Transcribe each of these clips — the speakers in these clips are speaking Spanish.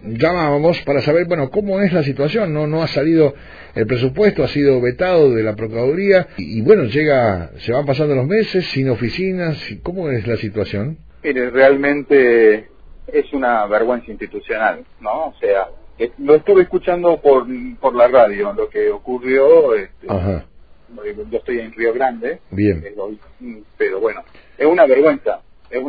llamábamos para saber, bueno, cómo es la situación. No ha salido el presupuesto, ha sido vetado de la Procuraduría y bueno, se van pasando los meses sin oficinas. ¿Cómo es la situación? Mire, realmente es una vergüenza institucional, ¿no? O sea, lo estuve escuchando por la radio, lo que ocurrió. Ajá. Yo estoy en Río Grande. Bien. Pero bueno, es una vergüenza,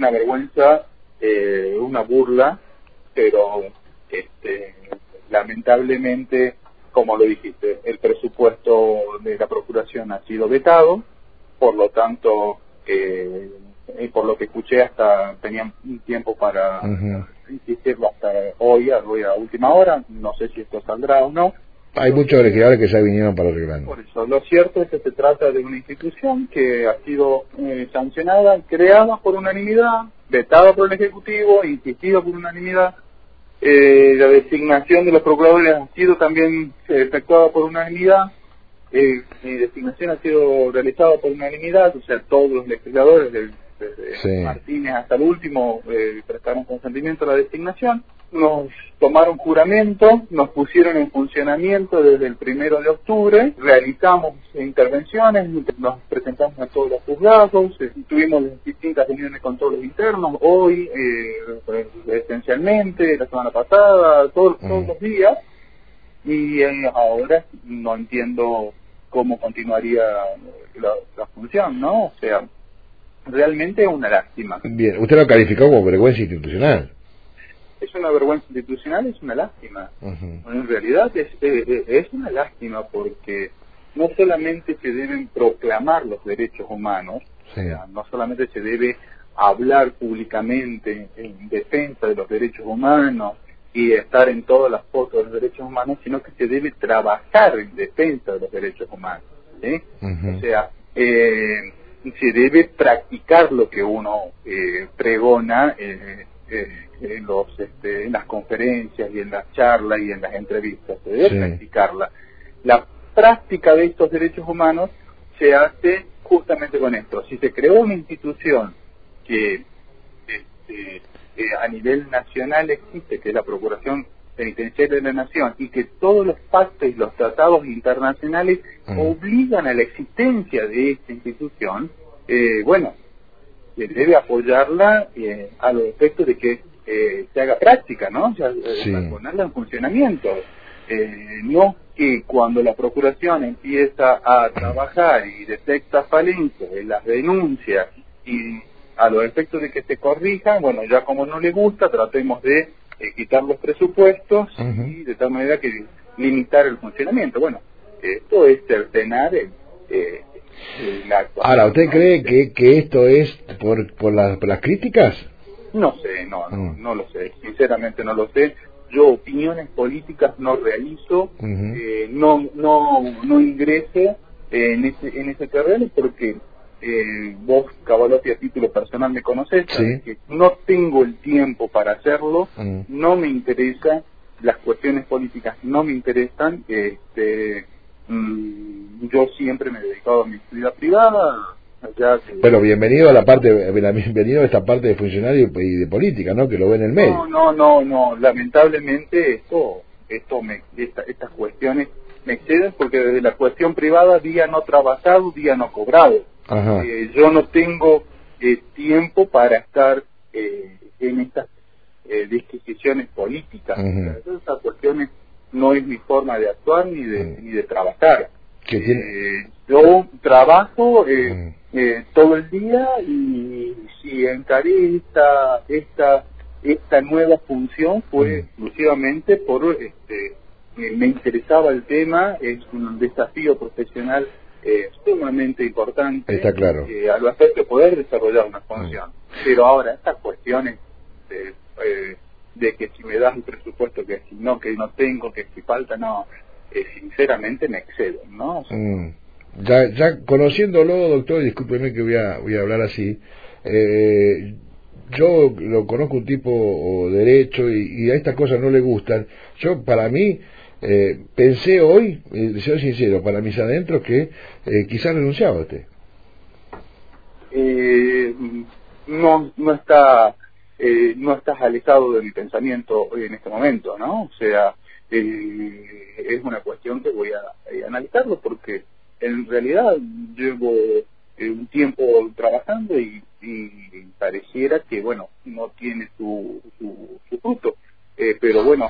una burla, pero lamentablemente, como lo dijiste, el presupuesto de la Procuración ha sido vetado, por lo tanto, por lo que escuché, hasta tenían un tiempo para insistirlo hasta hoy a última hora. No sé si esto saldrá o no. Hay muchos legisladores que ya vinieron para Río Grande. Por eso, lo cierto es que se trata de una institución que ha sido sancionada, creada por unanimidad, vetada por el Ejecutivo, insistida por unanimidad. La designación de los procuradores ha sido también efectuada por unanimidad. Mi designación ha sido realizada por unanimidad, o sea, todos los legisladores, desde Martínez hasta el último, prestaron consentimiento a la designación. Nos tomaron juramento, nos pusieron en funcionamiento desde el 1 de octubre, realizamos intervenciones, nos presentamos a todos los juzgados, tuvimos distintas reuniones con todos los internos, hoy, esencialmente, la semana pasada, todos los días, y ahora no entiendo cómo continuaría la función, ¿no? O sea, realmente es una lástima. Bien, usted lo calificó como vergüenza institucional. Es una vergüenza institucional, es una lástima. En realidad es una lástima porque no solamente se deben proclamar los derechos humanos, o sea, no solamente se debe hablar públicamente en defensa de los derechos humanos y estar en todas las fotos de los derechos humanos, sino que se debe trabajar en defensa de los derechos humanos, ¿sí? O sea, se debe practicar lo que uno pregona en las conferencias y en las charlas y en las entrevistas. Se debe practicarla. La práctica de estos derechos humanos se hace justamente con esto. Si se creó una institución que a nivel nacional existe, que es la Procuración Penitenciaria de la Nación, y que todos los pactos y los tratados internacionales obligan a la existencia de esta institución, bueno, se debe apoyarla a los efectos de que se haga práctica, ¿no? O sea, ponerla en funcionamiento. No que cuando la Procuración empieza a trabajar y detecta falencias en las denuncias y a los efectos de que se corrijan, bueno, ya como no le gusta, tratemos de quitar los presupuestos y de tal manera que limitar el funcionamiento. Bueno, esto es cercenar la actuación. Ahora, ¿usted cree que esto es por las críticas? No sé, no lo sé, sinceramente no lo sé. Yo opiniones políticas no realizo, no ingreso en ese terreno porque vos, Cavalotti, a título personal me conocés, que no tengo el tiempo para hacerlo, no me interesa, las cuestiones políticas no me interesan, yo siempre me he dedicado a mi vida privada. Pero bienvenido a bienvenido a esta parte de funcionario y de política, ¿no? Que lo ve en el medio. No, lamentablemente estas cuestiones me exceden porque desde la cuestión privada, día no trabajado, día no cobrado. Yo no tengo tiempo para estar en estas disquisiciones políticas. Esas cuestiones no es mi forma de actuar ni de trabajar. Yo trabajo todo el día y si encaré esta nueva función fue exclusivamente por me interesaba el tema, es un desafío profesional sumamente importante. Está claro. A lo hacer de poder desarrollar una función. Pero ahora estas cuestiones de que si me das el presupuesto, que no tengo, que si falta, sinceramente me excedo, ¿no? O sea, ya conociéndolo, doctor, discúlpeme que voy a hablar así, yo lo conozco un tipo derecho y a estas cosas no le gustan. Yo, para mí, pensé hoy, soy sincero, para mis adentros, que quizás renunciaba usted. No está no estás alejado de mi pensamiento hoy en este momento, ¿no? O sea, es una cuestión que voy a analizarlo porque en realidad llevo un tiempo trabajando y pareciera que, bueno, no tiene su fruto. Pero bueno,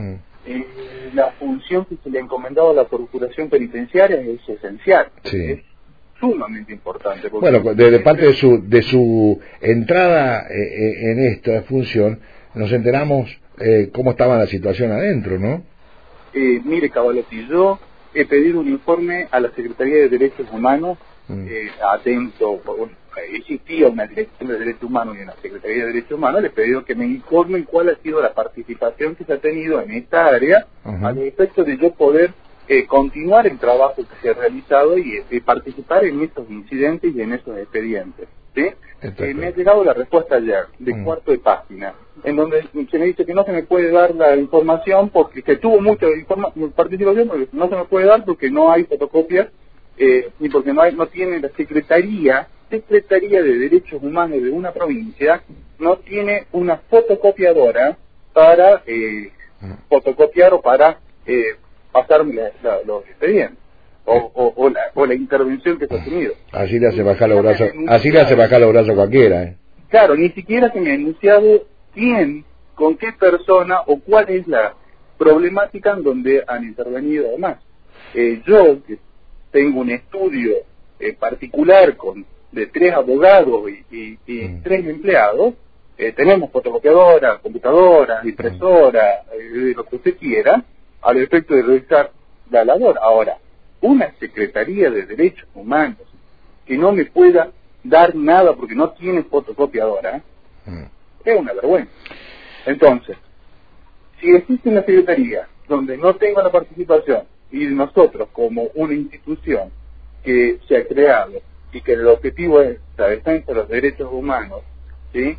la función que se le ha encomendado a la Procuración Penitenciaria es esencial. Sí. Es sumamente importante. Bueno, de parte de su entrada en esta función, nos enteramos cómo estaba la situación adentro, ¿no? Mire, Cavalotti, yo he pedido un informe a la Secretaría de Derechos Humanos, atento, existía una Dirección de Derechos Humanos y una Secretaría de Derechos Humanos, le he pedido que me informen cuál ha sido la participación que se ha tenido en esta área, al efecto de yo poder continuar el trabajo que se ha realizado y participar en estos incidentes y en esos expedientes. ¿Sí? Me ha llegado la respuesta ayer, de cuarto de página, en donde se me dice que no se me puede dar la información porque que tuvo mucha participación, pero no se me puede dar porque no hay fotocopias y porque no tiene la Secretaría de Derechos Humanos de una provincia, no tiene una fotocopiadora para fotocopiar o para pasarme los expedientes. O la intervención que se ha tenido. Así le hace bajar los brazos, a cualquiera. Claro, ni siquiera se me ha anunciado quién, con qué persona o cuál es la problemática en donde han intervenido además. Yo, que tengo un estudio particular de 3 abogados y 3 empleados, tenemos fotocopiadora, computadora, impresora, lo que usted quiera, al efecto de realizar la labor. Ahora, una Secretaría de Derechos Humanos que no me pueda dar nada porque no tiene fotocopiadora, es una vergüenza. Entonces, si existe una Secretaría donde no tengo la participación y nosotros como una institución que se ha creado y que el objetivo es la defensa de los derechos humanos, ¿sí?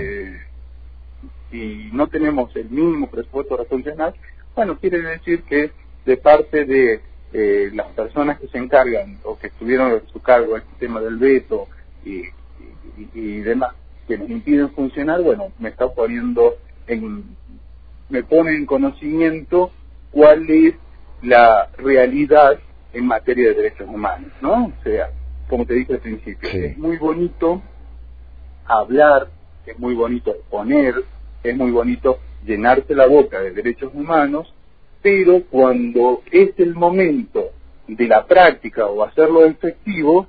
Y no tenemos el mínimo presupuesto racional, bueno, quiere decir que de parte de las personas que se encargan o que estuvieron en su cargo el tema del veto y demás que nos impiden funcionar, bueno, me pone en conocimiento cuál es la realidad en materia de derechos humanos, ¿no? O sea, como te dije al principio, es muy bonito hablar, es muy bonito exponer, es muy bonito llenarse la boca de derechos humanos, pero cuando es el momento de la práctica o hacerlo efectivo,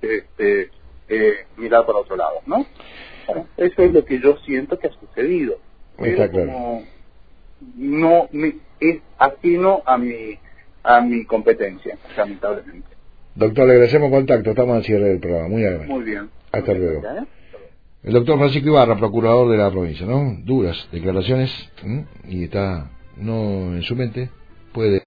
mirar para otro lado, ¿no? Bueno, eso es lo que yo siento que ha sucedido. Pero como no es ajeno a mi competencia, lamentablemente. Doctor, le agradecemos contacto, estamos al cierre del programa. Muy agradable. Muy bien. Hasta luego. El doctor Francisco Ibarra, procurador de la provincia, ¿no? Duras declaraciones, y está, no en su mente, puede...